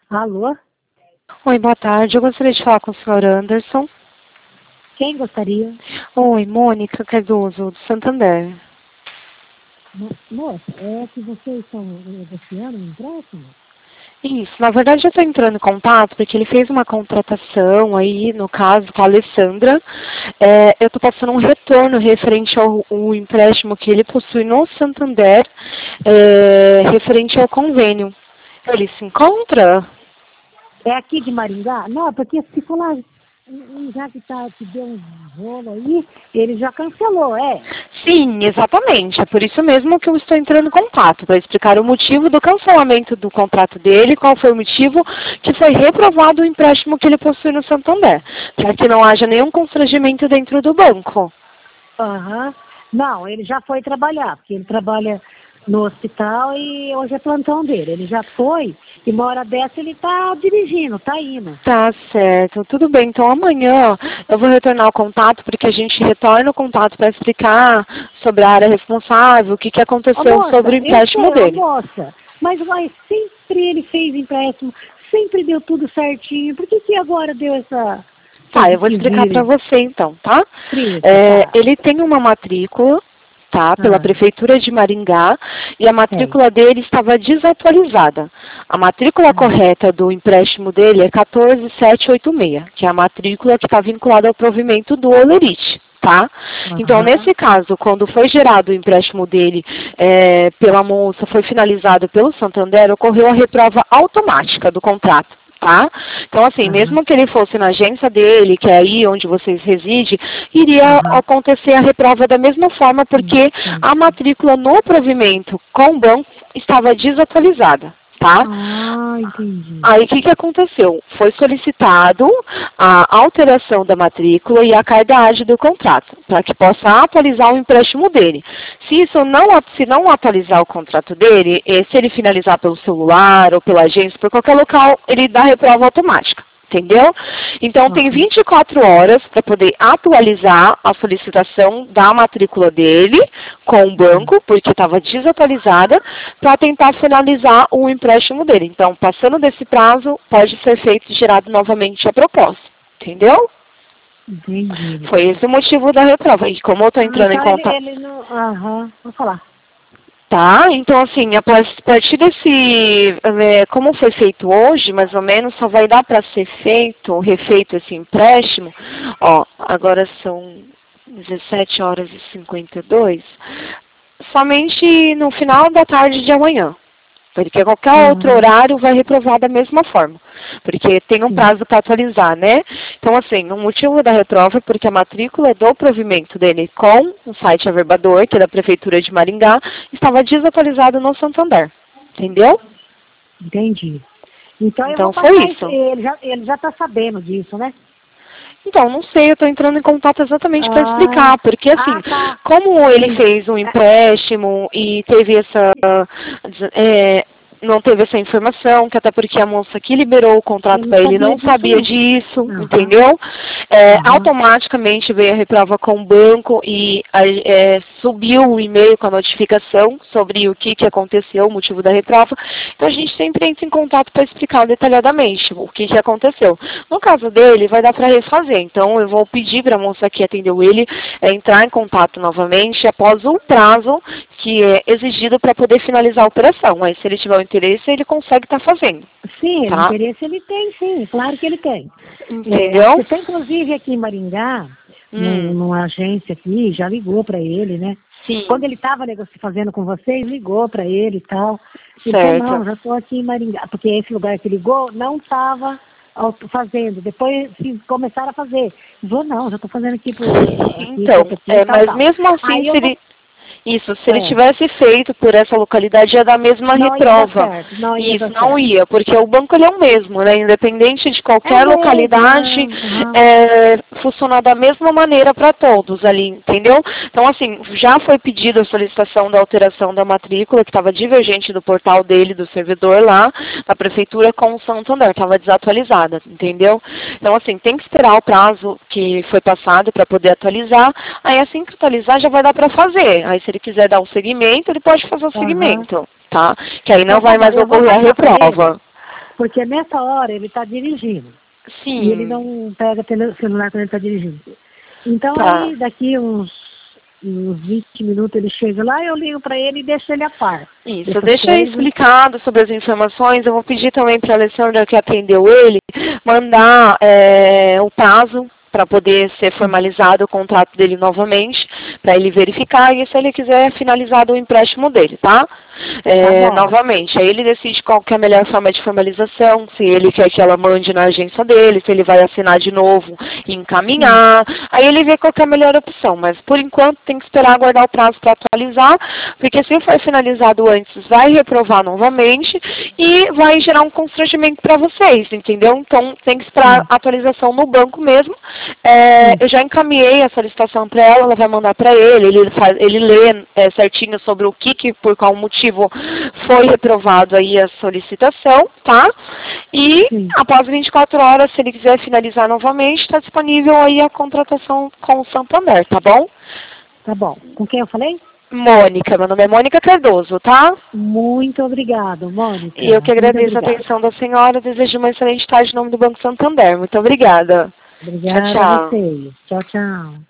Alô? Oi, boa tarde. Eu gostaria de falar com o senhor Anderson. Quem gostaria? Oi, Mônica Cardoso, do Santander. Moça, é que vocês estão negociando um empréstimo? Isso, na verdade eu estou entrando em contato porque ele fez uma contratação aí, no caso, com a Alessandra. Eu estou passando um retorno referente ao empréstimo que ele possui no Santander, referente ao convênio. Ele se encontra? É aqui de Maringá? Não, porque se falar, já que deu um rolo aí, ele já cancelou, é? Sim, exatamente. É por isso mesmo que eu estou entrando em contato, para explicar o motivo do cancelamento do contrato dele, qual foi o motivo que foi reprovado o empréstimo que ele possui no Santander, para que não haja nenhum constrangimento dentro do banco. Aham. Não, ele já foi trabalhar, porque ele trabalha no hospital e hoje é plantão dele. Ele já foi e uma hora dessa ele tá dirigindo, tá indo. Tá certo, tudo bem. Então amanhã eu vou retornar o contato, porque a gente retorna o contato para explicar sobre a área responsável, o que Ô, aconteceu moça, sobre o eu empréstimo sei, ô, dele. moça, mas sempre ele fez empréstimo, sempre deu tudo certinho. Por que agora deu essa Tá, eu vou explicar para você então, tá? tá? Ele tem uma matrícula, tá, pela Ah, Prefeitura de Maringá, e a tem. matrícula dele estava desatualizada. A matrícula correta do empréstimo dele é 14786, que é a matrícula que está vinculada ao provimento do Olerite. Tá? Então, nesse caso, quando foi gerado o empréstimo dele pela moça, foi finalizado pelo Santander, ocorreu a reprova automática do contrato. Tá? Então, assim, mesmo que ele fosse na agência dele, que é aí onde vocês residem, iria acontecer a reprova da mesma forma, porque a matrícula no provimento com o banco estava desatualizada. Tá? Ah, entendi. Aí o que aconteceu? Foi solicitado a alteração da matrícula e a carga ágil do contrato, para que possa atualizar o empréstimo dele. Se não atualizar o contrato dele, se ele finalizar pelo celular ou pela agência, por qualquer local, ele dá reprova automática. Entendeu? Então, tem 24 horas para poder atualizar a solicitação da matrícula dele com o banco, porque estava desatualizada, para tentar finalizar o empréstimo dele. Então, passando desse prazo, pode ser feito e gerado novamente a proposta. Entendeu? Entendi. Foi esse o motivo da reprova. E como eu estou entrando em Então contato... ele não... Aham, vou falar. Tá, então assim, a partir desse, como foi feito hoje, mais ou menos, só vai dar para ser refeito esse empréstimo, ó, agora são 17 horas e 52, somente no final da tarde de amanhã. Porque qualquer outro horário vai reprovar da mesma forma. Porque tem um prazo para atualizar, né? Então, assim, o motivo da reprova é porque a matrícula do provimento dele com o site Averbador, que é da Prefeitura de Maringá, estava desatualizada no Santander. Entendeu? Entendi. Então eu Então, vou passar foi isso. Ele já tá sabendo disso, né? Então, não sei, eu estou entrando em contato exatamente para explicar, porque assim, como ele fez um empréstimo e teve essa, não teve essa informação, que até porque a moça que liberou o contrato para ele não sabia disso, entendeu? Automaticamente veio a reprova com o banco e subiu o e-mail com a notificação sobre o que aconteceu, o motivo da reprova. Então a gente sempre entra em contato para explicar detalhadamente o que aconteceu. No caso dele, vai dar para refazer. Então eu vou pedir para a moça que atendeu ele entrar em contato novamente após o prazo que é exigido para poder finalizar a operação. Mas se ele tiver o interesse, ele consegue estar fazendo. Sim, tá? interesse ele tem, sim, claro que ele tem. Entendeu? Você tem, inclusive, aqui em Maringá, numa agência aqui, já ligou para ele, né? Sim. Quando ele estava fazendo com vocês, ligou para ele e tal. Ele Certo. falou, não, já estou aqui em Maringá. Porque esse lugar que ligou não estava fazendo. Depois começaram a fazer. Ele falou, não, já estou fazendo aqui por Então, mas mesmo assim, se ele... Isso, se ele tivesse feito por essa localidade, ia dar a mesma reprova. Isso, não ia, porque o banco ele é o mesmo, né? Independente de qualquer localidade, funciona da mesma maneira para todos ali, entendeu? Então, assim, já foi pedida a solicitação da alteração da matrícula, que estava divergente do portal dele, do servidor lá, da prefeitura com o Santander, estava desatualizada, entendeu? Então, assim, tem que esperar o prazo que foi passado para poder atualizar, aí assim que atualizar já vai dar para fazer. Aí se ele quiser dar um segmento, ele pode fazer o segmento, tá? Que aí não vai mais ocorrer a reprova. Porque nessa hora ele está dirigindo. Sim. E ele não pega celular quando ele está dirigindo. Então aí daqui uns 20 minutos ele chega lá, eu ligo para ele e deixo ele a par. Isso, deixa explicado sobre as informações. Eu vou pedir também para a Alessandra, que atendeu ele, mandar o prazo para poder ser formalizado o contrato dele novamente, para ele verificar e se ele quiser finalizar o empréstimo dele, tá? Novamente, aí ele decide qual que é a melhor forma de formalização, se ele quer que ela mande na agência dele, se ele vai assinar de novo e encaminhar, aí ele vê qual que é a melhor opção, mas por enquanto tem que esperar aguardar o prazo para atualizar, porque se for finalizado antes, vai reprovar novamente e vai gerar um constrangimento para vocês, entendeu? Então tem que esperar a atualização no banco mesmo. Eu já encaminhei a solicitação para ela, ela vai mandar para ele lê certinho sobre o que por qual motivo foi reprovado aí a solicitação, tá? E após 24 horas, se ele quiser finalizar novamente, está disponível aí a contratação com o Santander, tá bom? Tá bom. Com quem eu falei? Mônica, meu nome é Mônica Cardoso, tá? Muito obrigada, Mônica. E eu que agradeço a atenção da senhora, desejo uma excelente tarde em nome do Banco Santander. Muito obrigada. Obrigada tchau, tchau. a vocês. Tchau, tchau.